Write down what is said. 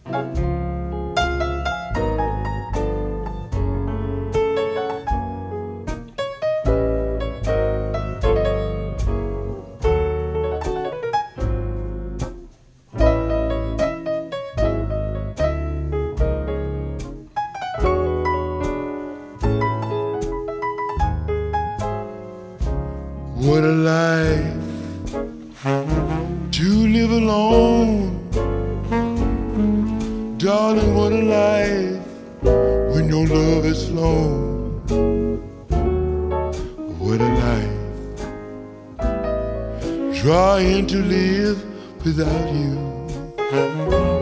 What a life to live alone. Darling, what a life when your love is flown. What a life trying to live without you.